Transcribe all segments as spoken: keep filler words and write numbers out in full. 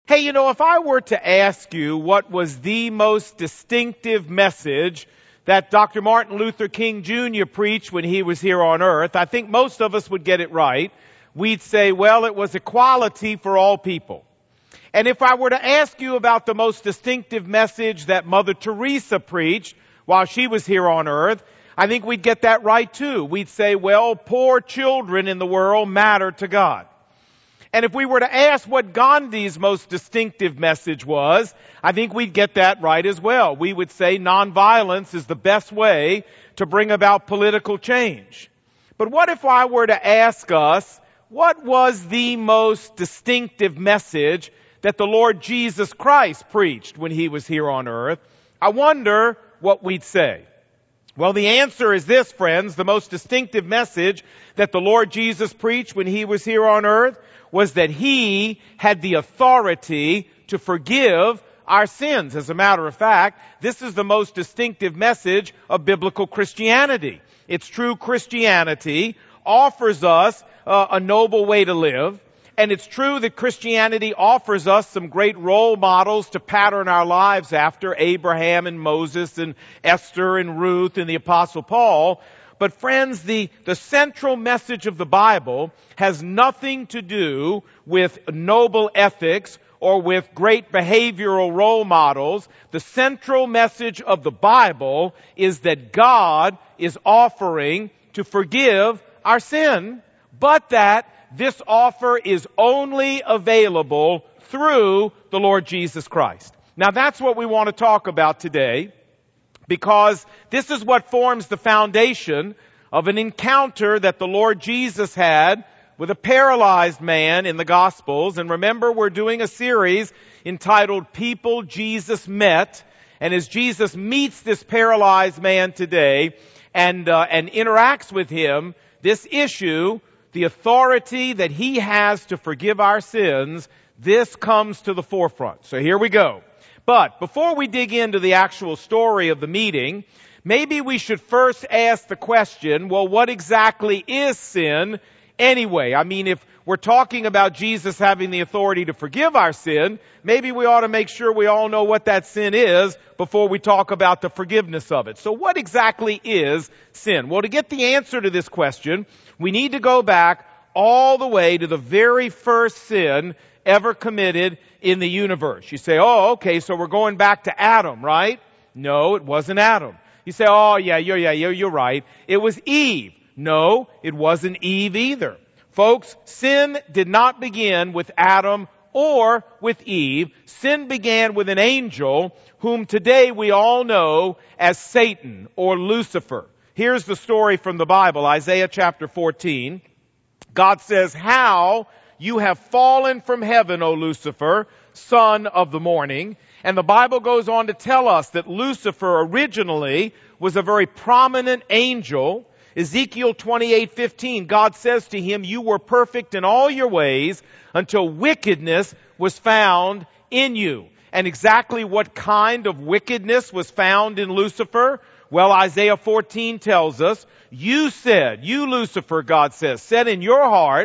Hey, you know, if I were to ask you what was the most distinctive message that Doctor Martin Luther King Junior preached when he was here on earth, I think most of us would get it right. We'd say, well, it was equality for all people. And if I were to ask you about the most distinctive message that Mother Teresa preached while she was here on earth, I think we'd get that right too. We'd say, well, poor children in the world matter to God. And if we were to ask what Gandhi's most distinctive message was, I think we'd get that right as well. We would say nonviolence is the best way to bring about political change. But what if I were to ask us, what was the most distinctive message that the Lord Jesus Christ preached when he was here on earth? I wonder what we'd say. Well, the answer is this, friends. The most distinctive message that the Lord Jesus preached when he was here on earth was that he had the authority to forgive our sins. As a matter of fact, this is the most distinctive message of biblical Christianity. It's true Christianity offers us uh, a noble way to live. And it's true that Christianity offers us some great role models to pattern our lives after, Abraham and Moses and Esther and Ruth and the Apostle Paul. But friends, the, the central message of the Bible has nothing to do with noble ethics or with great behavioral role models. The central message of the Bible is that God is offering to forgive our sin, but that this offer is only available through the Lord Jesus Christ. Now that's what we want to talk about today, because this is what forms the foundation of an encounter that the Lord Jesus had with a paralyzed man in the Gospels. And remember, we're doing a series entitled People Jesus Met. And as Jesus meets this paralyzed man today and, uh, and interacts with him, this issue, the authority that he has to forgive our sins, this comes to the forefront. So here we go. But before we dig into the actual story of the meeting, maybe we should first ask the question, well, what exactly is sin anyway? I mean, if we're talking about Jesus having the authority to forgive our sin, maybe we ought to make sure we all know what that sin is before we talk about the forgiveness of it. So what exactly is sin? Well, to get the answer to this question, we need to go back all the way to the very first sin ever committed in the universe. You say, oh, okay, so we're going back to Adam, right? No, it wasn't Adam. You say, oh, yeah, you're, yeah, you're, you're right. It was Eve. No, it wasn't Eve either. Folks, sin did not begin with Adam or with Eve. Sin began with an angel whom today we all know as Satan or Lucifer. Here's the story from the Bible, Isaiah chapter fourteen. God says, how you have fallen from heaven, O Lucifer, son of the morning. And the Bible goes on to tell us that Lucifer originally was a very prominent angel. Ezekiel twenty-eight fifteen, God says to him, you were perfect in all your ways until wickedness was found in you. And exactly what kind of wickedness was found in Lucifer? Well, Isaiah fourteen tells us, you said, you Lucifer, God says, said in your heart,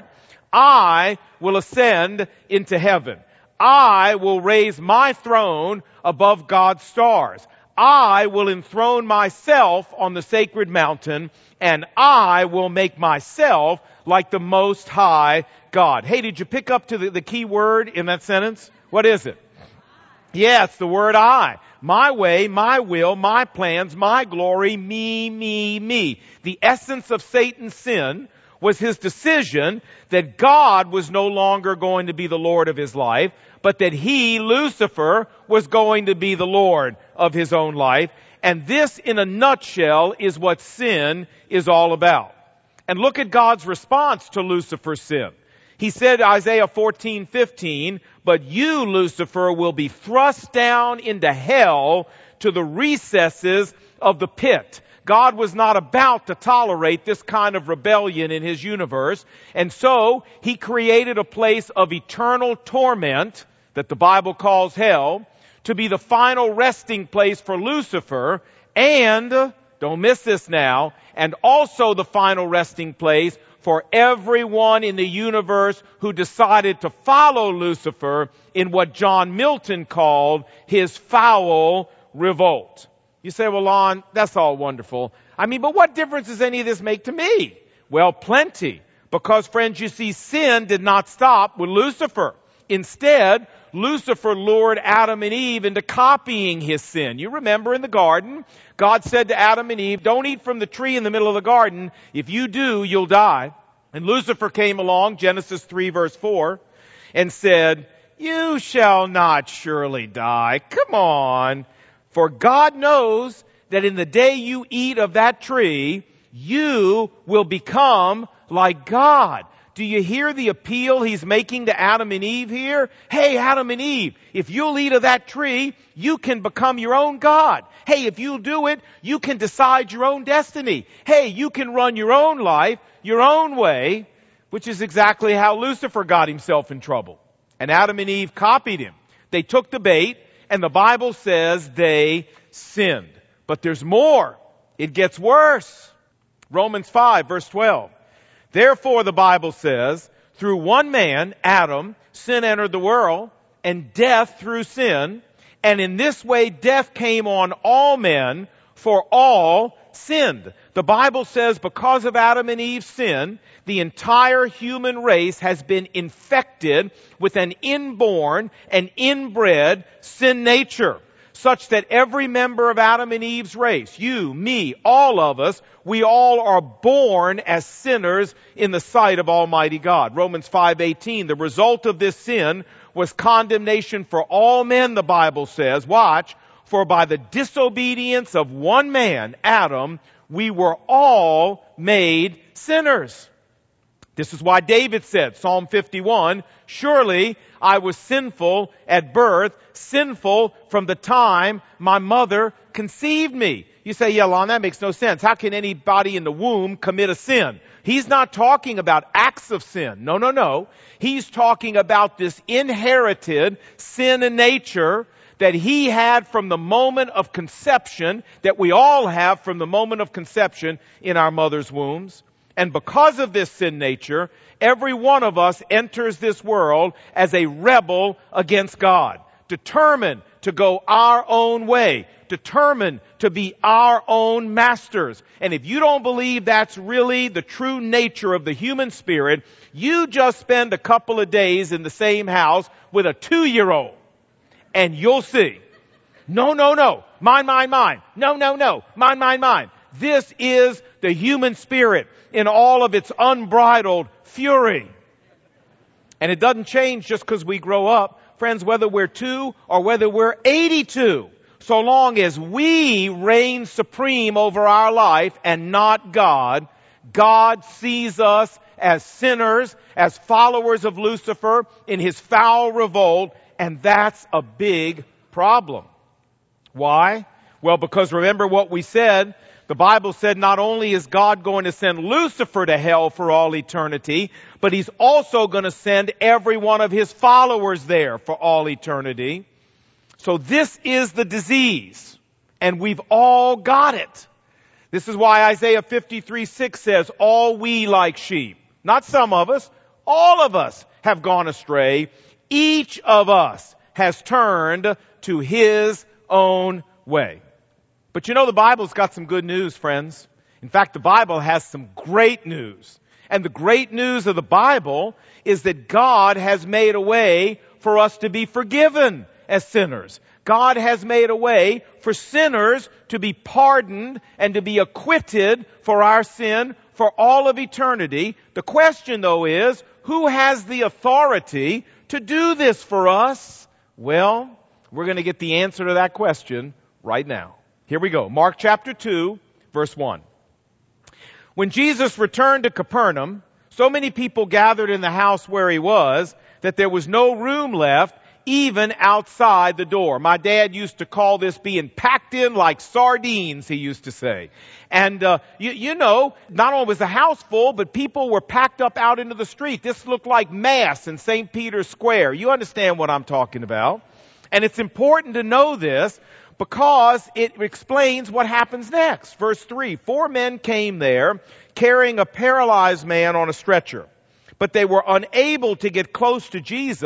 I will ascend into heaven. I will raise my throne above God's stars. I will enthrone myself on the sacred mountain, and I will make myself like the Most High God. Hey, did you pick up to the, the key word in that sentence? What is it? Yeah, it's the word I. My way, my will, my plans, my glory, me, me, me. The essence of Satan's sin was his decision that God was no longer going to be the Lord of his life, but that he, Lucifer, was going to be the Lord of his own life. And this, in a nutshell, is what sin is all about. And look at God's response to Lucifer's sin. He said, Isaiah fourteen fifteen, but you, Lucifer, will be thrust down into hell to the recesses of the pit. God was not about to tolerate this kind of rebellion in his universe. And so he created a place of eternal torment that the Bible calls hell to be the final resting place for Lucifer, and, don't miss this now, and also the final resting place for everyone in the universe who decided to follow Lucifer in what John Milton called his foul revolt. You say, well, Lon, that's all wonderful. I mean, but what difference does any of this make to me? Well, plenty. Because, friends, you see, sin did not stop with Lucifer. Instead, Lucifer lured Adam and Eve into copying his sin. You remember in the garden, God said to Adam and Eve, don't eat from the tree in the middle of the garden. If you do, you'll die. And Lucifer came along, Genesis three verse four, and said, you shall not surely die. Come on. For God knows that in the day you eat of that tree, you will become like God. Do you hear the appeal he's making to Adam and Eve here? Hey, Adam and Eve, if you'll eat of that tree, you can become your own God. Hey, if you'll do it, you can decide your own destiny. Hey, you can run your own life, your own way, which is exactly how Lucifer got himself in trouble. And Adam and Eve copied him. They took the bait, and the Bible says they sinned. But there's more. It gets worse. Romans five, verse twelve. Therefore, the Bible says, through one man, Adam, sin entered the world, and death through sin. And in this way, death came on all men, for all sinned. The Bible says because of Adam and Eve's sin, the entire human race has been infected with an inborn and inbred sin nature, such that every member of Adam and Eve's race, you, me, all of us, we all are born as sinners in the sight of Almighty God. Romans five eighteen, the result of this sin was condemnation for all men, the Bible says. Watch, for by the disobedience of one man, Adam, we were all made sinners. This is why David said, Psalm fifty-one, surely I was sinful at birth, sinful from the time my mother conceived me. You say, yeah, Lon, that makes no sense. How can anybody in the womb commit a sin? He's not talking about acts of sin. No, no, no. He's talking about this inherited sin in nature that he had from the moment of conception, that we all have from the moment of conception in our mother's wombs. And because of this sin nature, every one of us enters this world as a rebel against God, determined to go our own way, determined to be our own masters. And if you don't believe that's really the true nature of the human spirit, you just spend a couple of days in the same house with a two-year-old, and you'll see. No, no, no. Mine, mine, mine. No, no, no. Mine, mine, mine. This is the human spirit in all of its unbridled fury. And it doesn't change just because we grow up. Friends, whether we're two or whether we're eighty-two, so long as we reign supreme over our life and not God, God sees us as sinners, as followers of Lucifer in his foul revolt, and that's a big problem. Why? Well, because remember what we said. The Bible said not only is God going to send Lucifer to hell for all eternity, but he's also going to send every one of his followers there for all eternity. So this is the disease, and we've all got it. This is why Isaiah fifty-three six says, all we like sheep, not some of us, all of us have gone astray. Each of us has turned to his own way. But you know, the Bible's got some good news, friends. In fact, the Bible has some great news. And the great news of the Bible is that God has made a way for us to be forgiven as sinners. God has made a way for sinners to be pardoned and to be acquitted for our sin for all of eternity. The question, though, is, who has the authority to do this for us? Well, we're going to get the answer to that question right now. Here we go. Mark chapter two, verse one. When Jesus returned to Capernaum, so many people gathered in the house where he was that there was no room left, even outside the door. My dad used to call this being packed in like sardines, he used to say. And, uh, you, you know, not only was the house full, but people were packed up out into the street. This looked like Mass in Saint Peter's Square. You understand what I'm talking about. And it's important to know this, because it explains what happens next. Verse three, four men came there carrying a paralyzed man on a stretcher, but they were unable to get close to Jesus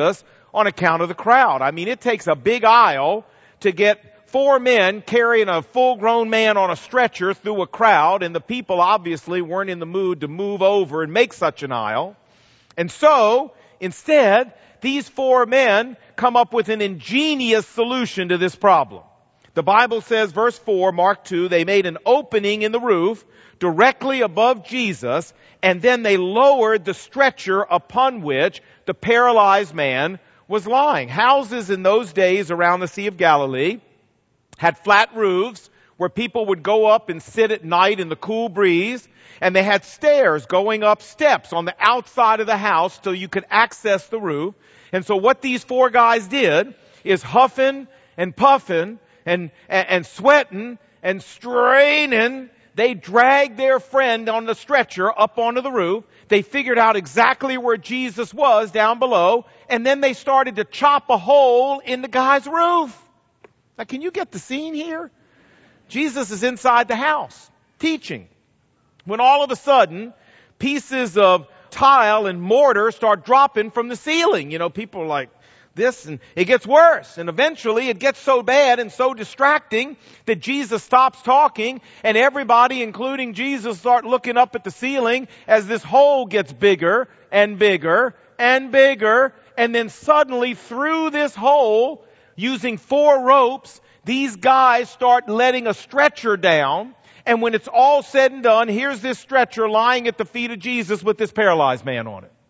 on account of the crowd. I mean, it takes a big aisle to get four men carrying a full-grown man on a stretcher through a crowd, and the people obviously weren't in the mood to move over and make such an aisle. And so, instead, these four men come up with an ingenious solution to this problem. The Bible says, verse four, Mark two, they made an opening in the roof directly above Jesus, and then they lowered the stretcher upon which the paralyzed man was lying. Houses in those days around the Sea of Galilee had flat roofs where people would go up and sit at night in the cool breeze, and they had stairs going up steps on the outside of the house so you could access the roof. And so what these four guys did is huffing and puffing and, and, and sweating and straining. They dragged their friend on the stretcher up onto the roof. They figured out exactly where Jesus was down below, and then they started to chop a hole in the guy's roof. Now, can you get the scene here? Jesus is inside the house teaching, when all of a sudden pieces of tile and mortar start dropping from the ceiling. You know, people are like this, and it gets worse. And eventually it gets so bad and so distracting that Jesus stops talking, and everybody, including Jesus, start looking up at the ceiling as this hole gets bigger and bigger and bigger. And then suddenly through this hole, using four ropes, these guys start letting a stretcher down. And when it's all said and done, here's this stretcher lying at the feet of Jesus with this paralyzed man on it.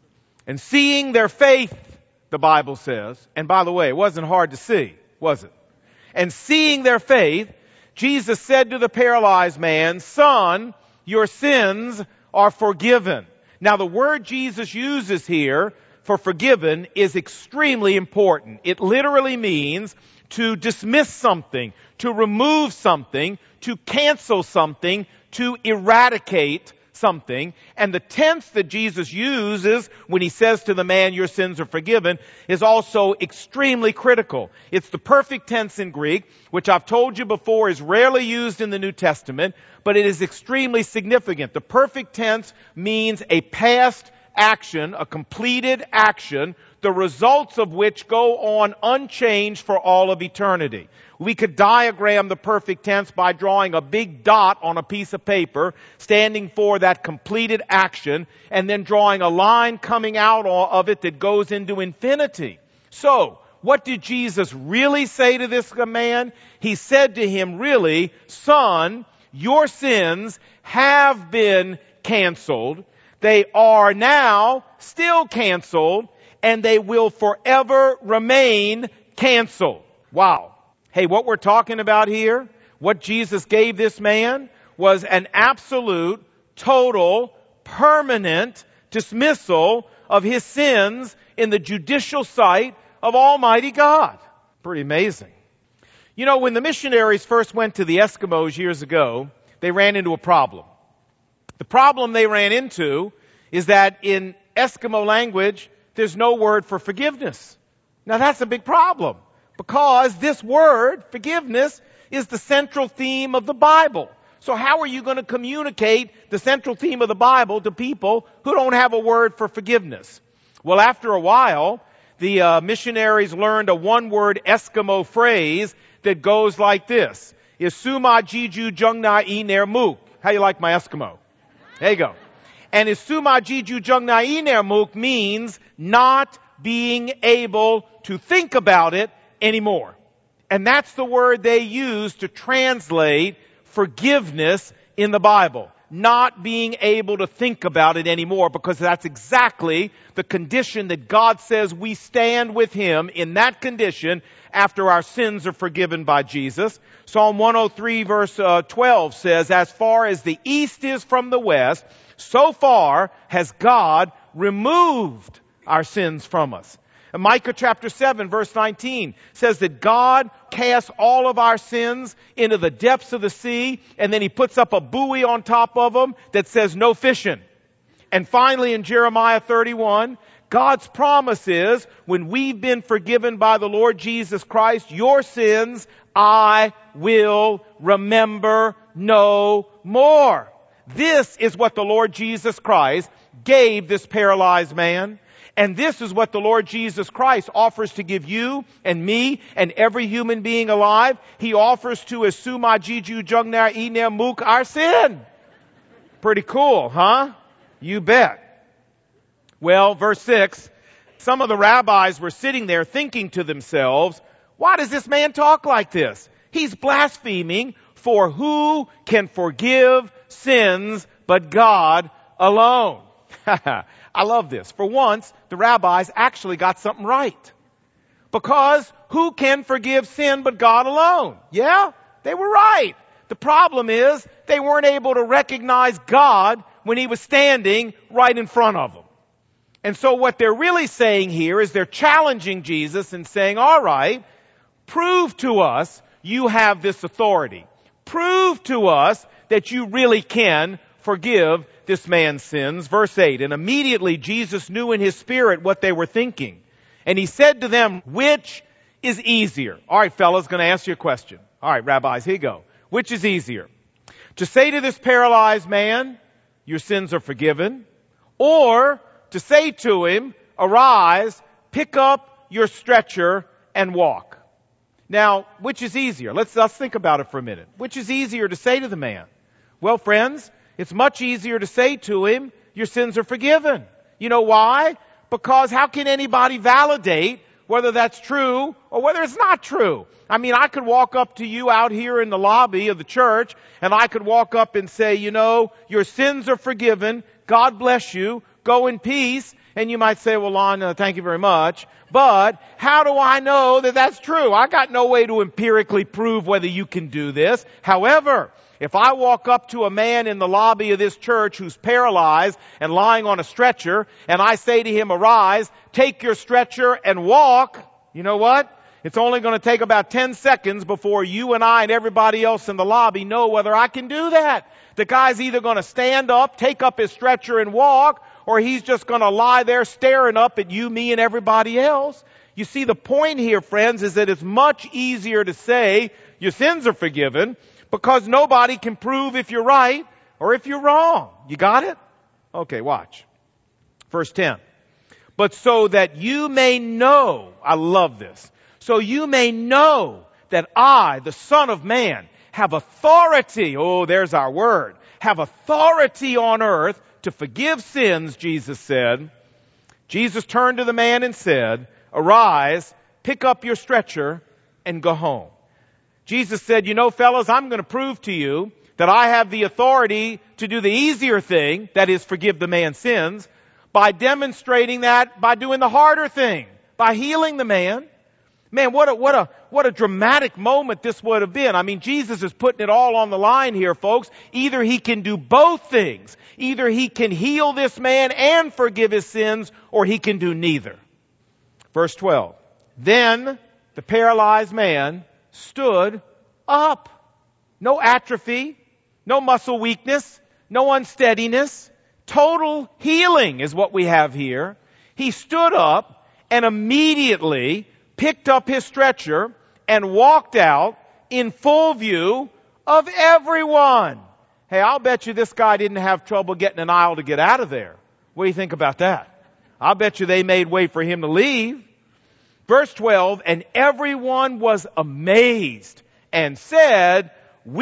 And seeing their faith, the Bible says, and by the way, it wasn't hard to see, was it? And seeing their faith, Jesus said to the paralyzed man, "Son, your sins are forgiven." Now, the word Jesus uses here for forgiven is extremely important. It literally means to dismiss something, to remove something, to cancel something, to eradicate something. And the tense that Jesus uses when he says to the man, "Your sins are forgiven," is also extremely critical. It's the perfect tense in Greek, which I've told you before is rarely used in the New Testament, but it is extremely significant. The perfect tense means a past action, a completed action, the results of which go on unchanged for all of eternity. We could diagram the perfect tense by drawing a big dot on a piece of paper, standing for that completed action, and then drawing a line coming out of it that goes into infinity. So, what did Jesus really say to this man? He said to him, really, "Son, your sins have been canceled. They are now still canceled, and they will forever remain canceled." Wow. Hey, what we're talking about here, what Jesus gave this man, was an absolute, total, permanent dismissal of his sins in the judicial sight of Almighty God. Pretty amazing. You know, when the missionaries first went to the Eskimos years ago, they ran into a problem. The problem they ran into is that in Eskimo language, there's no word for forgiveness. Now that's a big problem, because this word, forgiveness, is the central theme of the Bible. So how are you going to communicate the central theme of the Bible to people who don't have a word for forgiveness? Well, after a while, the uh, missionaries learned a one-word Eskimo phrase that goes like this: "Isuma jiju jungna I ner muk." How you like my Eskimo? There you go. And Isuma jiju jungna I ner muk means not being able to think about it anymore. And that's the word they use to translate forgiveness in the Bible. Not being able to think about it anymore, because that's exactly the condition that God says we stand with Him in, that condition after our sins are forgiven by Jesus. Psalm one oh three verse uh, twelve says, "As far as the east is from the west, so far has God removed our sins from us." And Micah chapter seven verse nineteen says that God casts all of our sins into the depths of the sea, and then He puts up a buoy on top of them that says no fishing. And finally in Jeremiah thirty-one, God's promise is, when we've been forgiven by the Lord Jesus Christ, your sins I will remember no more. This is what the Lord Jesus Christ gave this paralyzed man. And this is what the Lord Jesus Christ offers to give you and me and every human being alive. He offers to asuma jiju jungnar iner muk our sin. Pretty cool, huh? You bet. Well, verse six, some of the rabbis were sitting there thinking to themselves, why does this man talk like this? He's blaspheming, for who can forgive sins but God alone? I love this. For once, the rabbis actually got something right. Because who can forgive sin but God alone? Yeah, they were right. The problem is they weren't able to recognize God when He was standing right in front of them. And so what they're really saying here is they're challenging Jesus and saying, all right, prove to us you have this authority. Prove to us that you really can forgive this man's sins. Verse eight, and immediately Jesus knew in His spirit what they were thinking. And He said to them, which is easier? All right, fellas, going to ask you a question. All right, rabbis, here you go. Which is easier? To say to this paralyzed man, your sins are forgiven, or to say to him, arise, pick up your stretcher and walk. Now, which is easier? Let's, let's think about it for a minute. Which is easier to say to the man? Well, friends, it's much easier to say to him, your sins are forgiven. You know why? Because how can anybody validate whether that's true or whether it's not true? I mean, I could walk up to you out here in the lobby of the church, and I could walk up and say, you know, your sins are forgiven. God bless you. Go in peace. And you might say, well, Lon, uh, thank you very much. But how do I know that that's true? I got no way to empirically prove whether you can do this. However, if I walk up to a man in the lobby of this church who's paralyzed and lying on a stretcher, and I say to him, arise, take your stretcher and walk, you know what? It's only going to take about ten seconds before you and I and everybody else in the lobby know whether I can do that. The guy's either going to stand up, take up his stretcher and walk, or he's just going to lie there staring up at you, me, and everybody else. You see, the point here, friends, is that it's much easier to say your sins are forgiven because nobody can prove if you're right or if you're wrong. You got it? Okay, watch. Verse ten. But so that you may know, I love this, so you may know that I, the Son of Man, have authority, oh, there's our word, have authority on earth to forgive sins, Jesus said. Jesus turned to the man and said, arise, pick up your stretcher, and go home. Jesus said, you know, fellas, I'm going to prove to you that I have the authority to do the easier thing, that is, forgive the man's sins, by demonstrating that by doing the harder thing, by healing the man. Man, what a, what a, what a dramatic moment this would have been. I mean, Jesus is putting it all on the line here, folks. Either He can do both things. Either He can heal this man and forgive his sins, or He can do neither. Verse twelve. Then the paralyzed man stood up. No atrophy, no muscle weakness, no unsteadiness. Total healing is what we have here. He stood up and immediately picked up his stretcher and walked out in full view of everyone. Hey, I'll bet you this guy didn't have trouble getting an aisle to get out of there. What do you think about that? I'll bet you they made way for him to leave. Verse twelve, and everyone was amazed and said,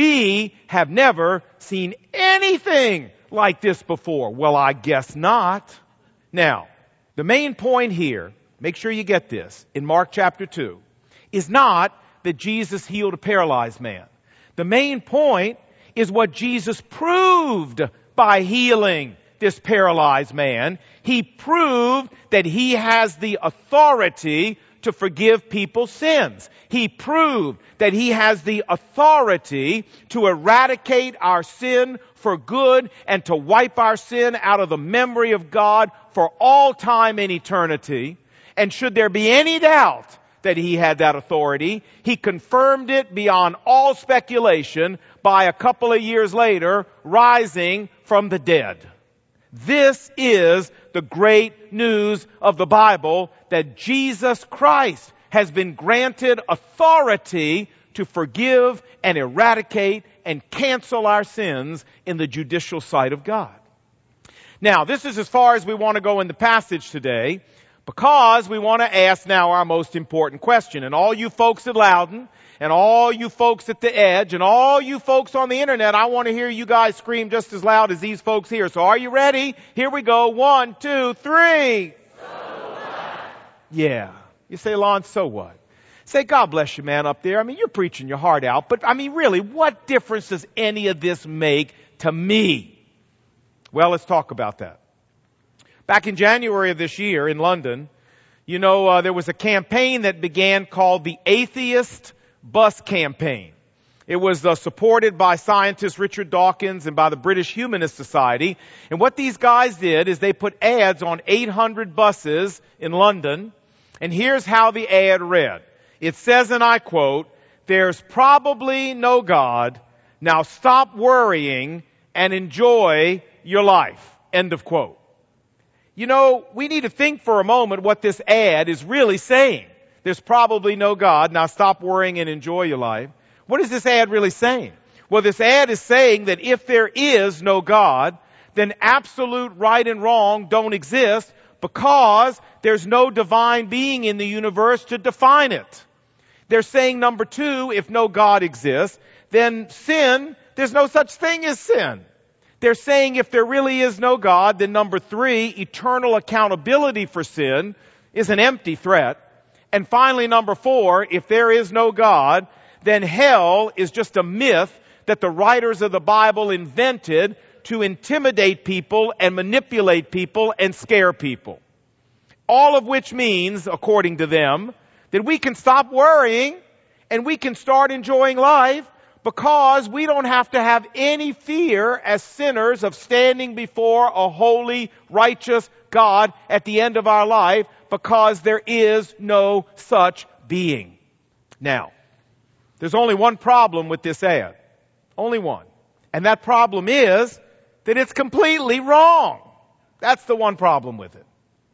we have never seen anything like this before. Well, I guess not. Now, the main point here, make sure you get this, in Mark chapter two, is not that Jesus healed a paralyzed man. The main point is what Jesus proved by healing this paralyzed man. He proved that He has the authority to forgive people's sins. He proved that He has the authority to eradicate our sin for good and to wipe our sin out of the memory of God for all time and eternity. And should there be any doubt that He had that authority, He confirmed it beyond all speculation by a couple of years later rising from the dead. This is the great news of the Bible, that Jesus Christ has been granted authority to forgive and eradicate and cancel our sins in the judicial sight of God. Now, this is as far as we want to go in the passage today. Because we want to ask now our most important question. And all you folks at Loudon, and all you folks at the Edge, and all you folks on the internet, I want to hear you guys scream just as loud as these folks here. So are you ready? Here we go. One, two, three. So what? Yeah. You say, Lon, so what? Say, God bless you, man, up there. I mean, you're preaching your heart out. But, I mean, really, what difference does any of this make to me? Well, let's talk about that. Back in January of this year in London, you know, uh, there was a campaign that began called the Atheist Bus Campaign. It was uh, supported by scientist Richard Dawkins and by the British Humanist Society. And what these guys did is they put ads on eight hundred buses in London. And here's how the ad read. It says, and I quote, "There's probably no God. Now stop worrying and enjoy your life." End of quote. You know, we need to think for a moment what this ad is really saying. There's probably no God. Now stop worrying and enjoy your life. What is this ad really saying? Well, this ad is saying that if there is no God, then absolute right and wrong don't exist because there's no divine being in the universe to define it. They're saying, number two, if no God exists, then sin, there's no such thing as sin. They're saying if there really is no God, then number three, eternal accountability for sin is an empty threat. And finally, number four, if there is no God, then hell is just a myth that the writers of the Bible invented to intimidate people and manipulate people and scare people. All of which means, according to them, that we can stop worrying and we can start enjoying life because we don't have to have any fear as sinners of standing before a holy, righteous God at the end of our life because there is no such being. Now, there's only one problem with this ad. Only one. And that problem is that it's completely wrong. That's the one problem with it.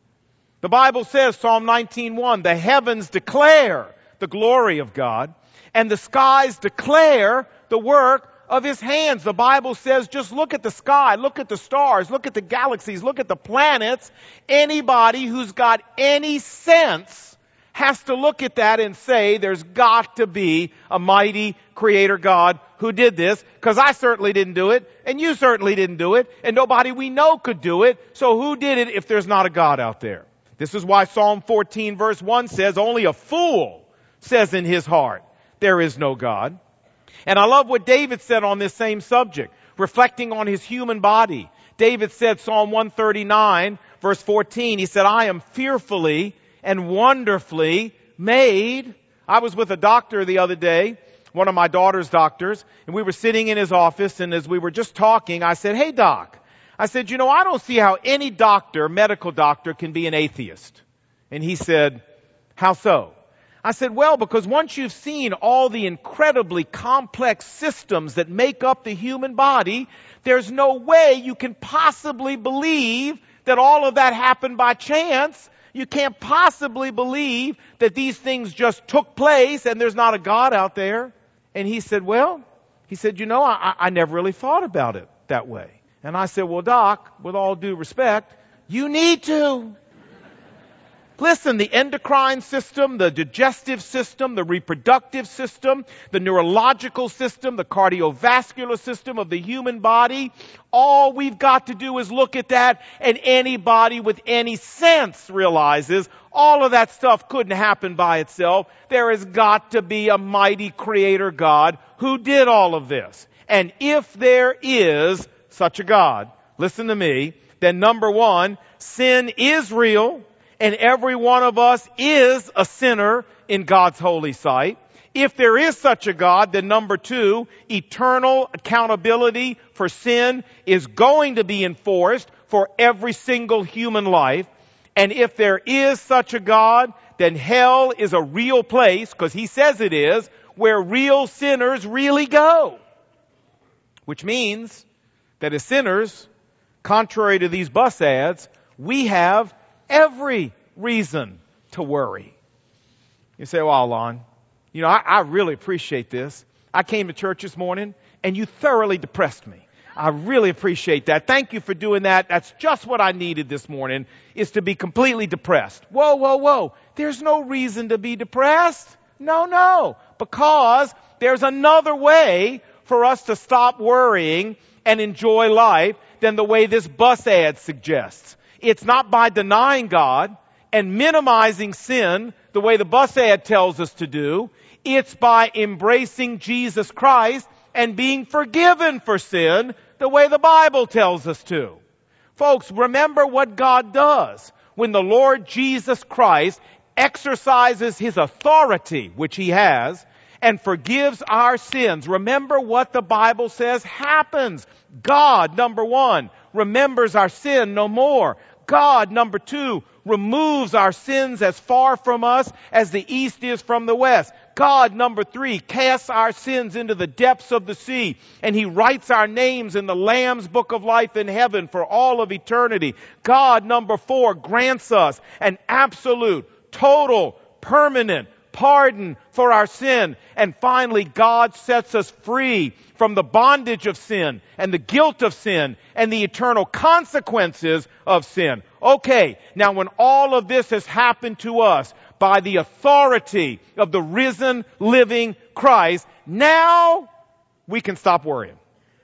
The Bible says, Psalm nineteen one, the heavens declare the glory of God, and the skies declare the work of His hands. The Bible says, just look at the sky, look at the stars, look at the galaxies, look at the planets. Anybody who's got any sense has to look at that and say, there's got to be a mighty creator God who did this, because I certainly didn't do it, and you certainly didn't do it, and nobody we know could do it. So who did it if there's not a God out there? This is why Psalm fourteen verse one says, only a fool says in his heart, there is no God. And I love what David said on this same subject, reflecting on his human body. David said, Psalm one thirty-nine, verse fourteen, he said, I am fearfully and wonderfully made. I was with a doctor the other day, one of my daughter's doctors, and we were sitting in his office, and as we were just talking, I said, hey, doc, I said, you know, I don't see how any doctor, medical doctor, can be an atheist. And he said, how so? I said, well, because once you've seen all the incredibly complex systems that make up the human body, there's no way you can possibly believe that all of that happened by chance. You can't possibly believe that these things just took place and there's not a God out there. And he said, well, he said, you know, I, I never really thought about it that way. And I said, well, doc, with all due respect, you need to. Listen, the endocrine system, the digestive system, the reproductive system, the neurological system, the cardiovascular system of the human body, all we've got to do is look at that, and anybody with any sense realizes all of that stuff couldn't happen by itself. There has got to be a mighty creator God who did all of this. And if there is such a God, listen to me, then number one, sin is real. And every one of us is a sinner in God's holy sight. If there is such a God, then number two, eternal accountability for sin is going to be enforced for every single human life. And if there is such a God, then hell is a real place, because He says it is, where real sinners really go. Which means that as sinners, contrary to these bus ads, we have every reason to worry. You say, well, Lon, you know, I, I really appreciate this. I came to church this morning and you thoroughly depressed me. I really appreciate that. Thank you for doing that. That's just what I needed this morning, is to be completely depressed. Whoa, whoa, whoa. There's no reason to be depressed. No, no. Because there's another way for us to stop worrying and enjoy life than the way this bus ad suggests. It's not by denying God and minimizing sin the way the bus ad tells us to do. It's by embracing Jesus Christ and being forgiven for sin the way the Bible tells us to. Folks, remember what God does when the Lord Jesus Christ exercises His authority, which He has, and forgives our sins. Remember what the Bible says happens. God, number one, remembers our sin no more. God, number two, removes our sins as far from us as the east is from the west. God, number three, casts our sins into the depths of the sea, and He writes our names in the Lamb's book of life in heaven for all of eternity. God, number four, grants us an absolute, total, permanent pardon for our sin. And finally, God sets us free from the bondage of sin and the guilt of sin and the eternal consequences of sin. Okay, now when all of this has happened to us by the authority of the risen, living Christ, now we can stop worrying.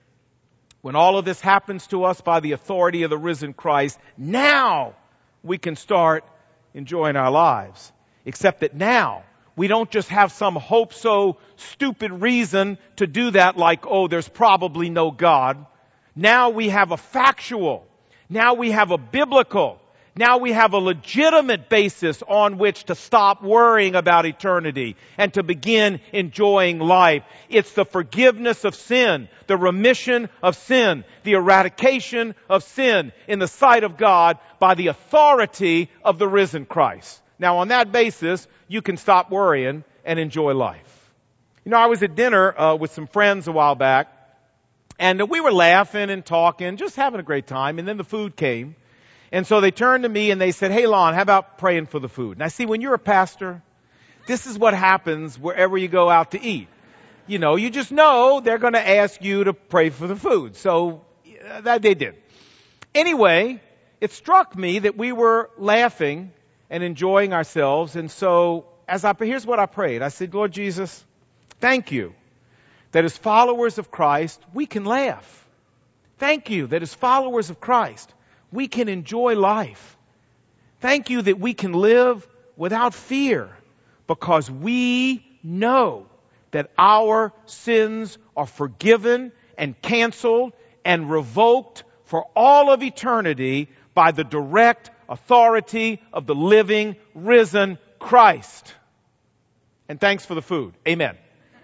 When all of this happens to us by the authority of the risen Christ, now we can start enjoying our lives. Except that now, we don't just have some hope-so stupid reason to do that, like, oh, there's probably no God. Now we have a factual, now we have a biblical, now we have a legitimate basis on which to stop worrying about eternity and to begin enjoying life. It's the forgiveness of sin, the remission of sin, the eradication of sin in the sight of God by the authority of the risen Christ. Now, on that basis, you can stop worrying and enjoy life. You know, I was at dinner uh, with some friends a while back, and uh, we were laughing and talking, just having a great time, and then the food came. And so they turned to me and they said, hey, Lon, how about praying for the food? And I see, when you're a pastor, this is what happens wherever you go out to eat. You know, you just know they're going to ask you to pray for the food. So uh, that they did. Anyway, it struck me that we were laughing and enjoying ourselves. And so, as I, here's what I prayed. I said, Lord Jesus, thank you that as followers of Christ, we can laugh. Thank you that as followers of Christ, we can enjoy life. Thank you that we can live without fear because we know that our sins are forgiven and canceled and revoked for all of eternity by the direct authority of the living, risen Christ. And thanks for the food. Amen.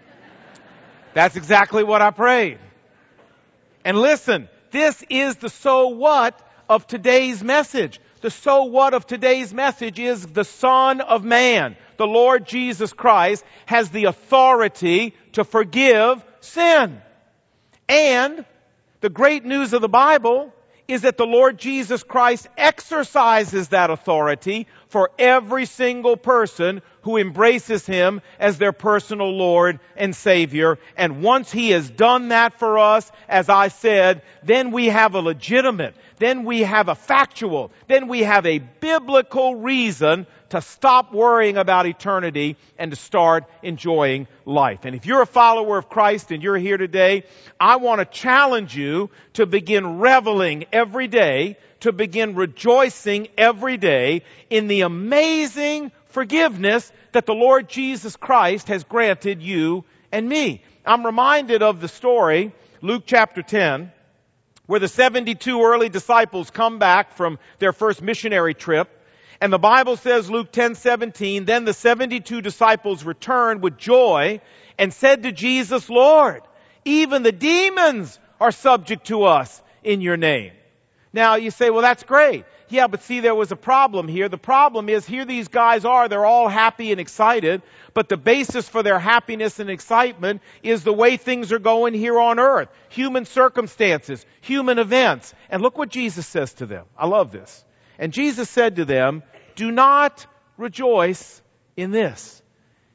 That's exactly what I prayed. And listen, this is the so what of today's message. The so what of today's message is the Son of Man, the Lord Jesus Christ, has the authority to forgive sin. And the great news of the Bible is that the Lord Jesus Christ exercises that authority for every single person who embraces Him as their personal Lord and Savior. And once He has done that for us, as I said, then we have a legitimate, then we have a factual, then we have a biblical reason to stop worrying about eternity and to start enjoying life. And if you're a follower of Christ and you're here today, I want to challenge you to begin reveling every day, to begin rejoicing every day in the amazing forgiveness that the Lord Jesus Christ has granted you and me. I'm reminded of the story, Luke chapter ten, where the seventy-two early disciples come back from their first missionary trip. And the Bible says, Luke ten seventeen, then the seventy-two disciples returned with joy and said to Jesus, Lord, even the demons are subject to us in your name. Now you say, well, that's great. Yeah, but see, there was a problem here. The problem is, here these guys are, they're all happy and excited, but the basis for their happiness and excitement is the way things are going here on earth. Human circumstances, human events. And look what Jesus says to them. I love this. And Jesus said to them, do not rejoice in this.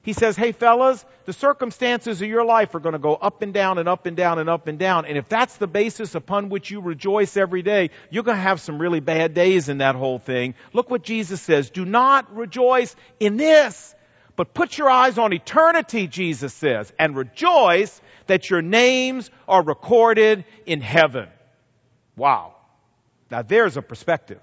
He says, hey fellas, the circumstances of your life are going to go up and down and up and down and up and down. And if that's the basis upon which you rejoice every day, you're going to have some really bad days in that whole thing. Look what Jesus says. Do not rejoice in this, but put your eyes on eternity, Jesus says, and rejoice that your names are recorded in heaven. Wow. Now there's a perspective.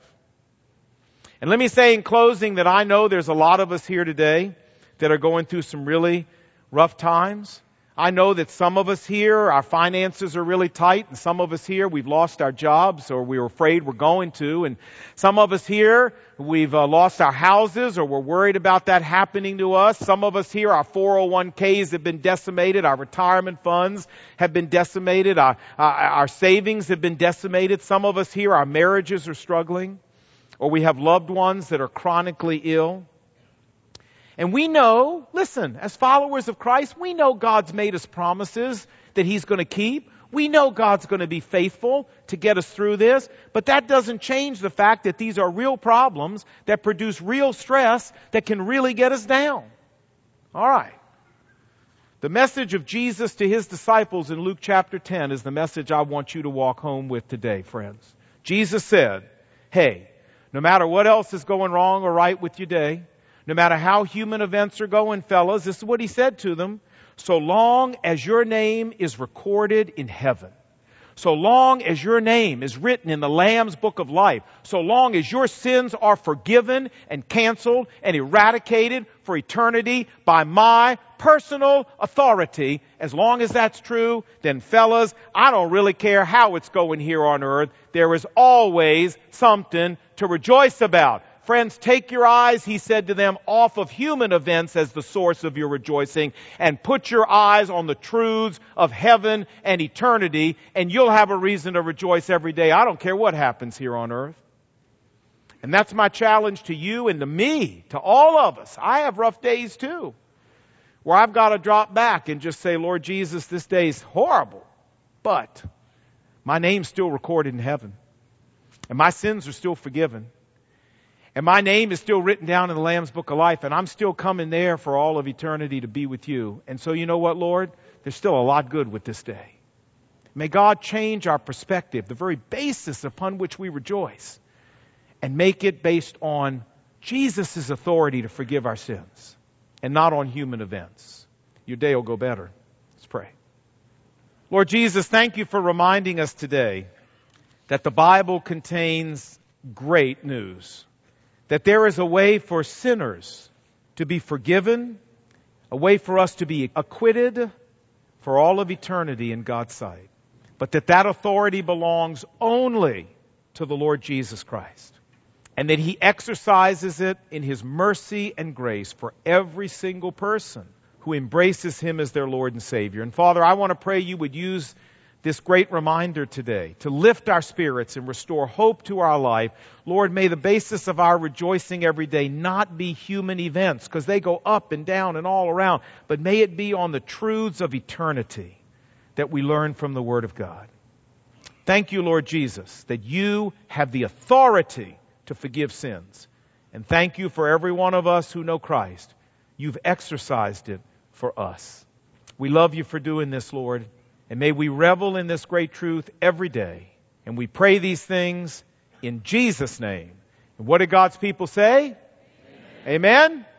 And let me say in closing that I know there's a lot of us here today that are going through some really rough times. I know that some of us here, our finances are really tight, and some of us here, we've lost our jobs, or we're afraid we're going to, and some of us here, we've uh, lost our houses, or we're worried about that happening to us. Some of us here, our four oh one k's have been decimated, our retirement funds have been decimated, our, our, our savings have been decimated. Some of us here, our marriages are struggling, or we have loved ones that are chronically ill. And we know, listen, as followers of Christ, we know God's made us promises that He's going to keep. We know God's going to be faithful to get us through this. But that doesn't change the fact that these are real problems that produce real stress that can really get us down. All right. The message of Jesus to His disciples in Luke chapter ten is the message I want you to walk home with today, friends. Jesus said, hey, no matter what else is going wrong or right with your day, no matter how human events are going, fellas, this is what He said to them. So long as your name is recorded in heaven, so long as your name is written in the Lamb's book of life, so long as your sins are forgiven and canceled and eradicated for eternity by my personal authority, as long as that's true, then fellas, I don't really care how it's going here on earth. There is always something to rejoice about. Friends, take your eyes, He said to them, off of human events as the source of your rejoicing, and put your eyes on the truths of heaven and eternity, and you'll have a reason to rejoice every day. I don't care what happens here on earth. And that's my challenge to you and to me, to all of us. I have rough days too, where I've got to drop back and just say, Lord Jesus, this day is horrible, but my name's still recorded in heaven, and my sins are still forgiven. And my name is still written down in the Lamb's book of life, and I'm still coming there for all of eternity to be with you. And so you know what, Lord? There's still a lot good with this day. May God change our perspective, the very basis upon which we rejoice, and make it based on Jesus' authority to forgive our sins, and not on human events. Your day will go better. Let's pray. Lord Jesus, thank you for reminding us today that the Bible contains great news. That there is a way for sinners to be forgiven, a way for us to be acquitted for all of eternity in God's sight. But that that authority belongs only to the Lord Jesus Christ. And that He exercises it in His mercy and grace for every single person who embraces Him as their Lord and Savior. And Father, I want to pray you would use this great reminder today to lift our spirits and restore hope to our life. Lord, may the basis of our rejoicing every day not be human events, because they go up and down and all around, but may it be on the truths of eternity that we learn from the Word of God. Thank you, Lord Jesus, that you have the authority to forgive sins. And thank you for every one of us who know Christ. You've exercised it for us. We love you for doing this, Lord. And may we revel in this great truth every day. And we pray these things in Jesus' name. And what did God's people say? Amen. Amen?